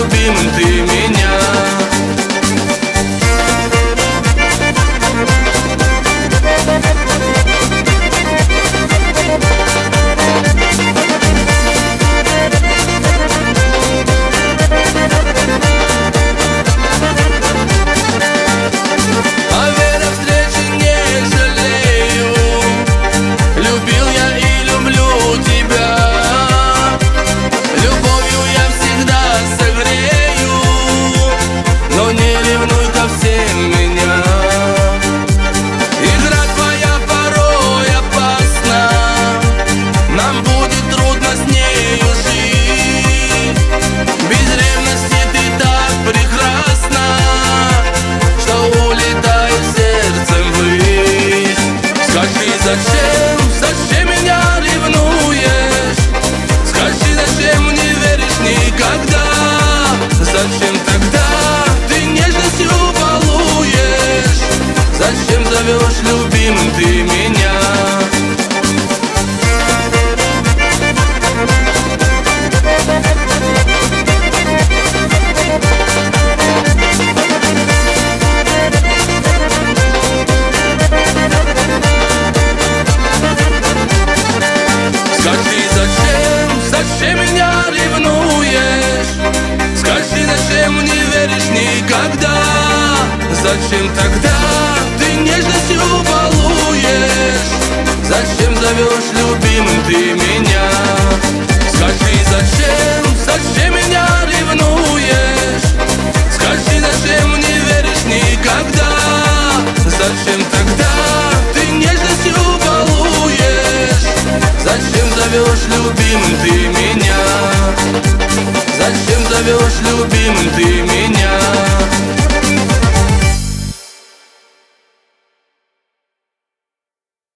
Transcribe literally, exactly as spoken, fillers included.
любимым ты меня. Зачем, зачем меня ревнуешь? Скажи, зачем не веришь никогда? Зачем тогда ты нежностью балуешь? Зачем зовешь любимым ты меня? Скажи, зачем, зачем меня ревнуешь? Скажи, зачем не веришь никогда? Зачем тогда ты нежностью балуешь? Зачем зовешь любимым ты меня? Скажи, зачем, зачем меня ревнуешь? Скажи, зачем не веришь никогда? Зачем тогда ты нежностью балуешь? Зачем зовешь любимым ты меня? Зачем зовешь любимым ты меня?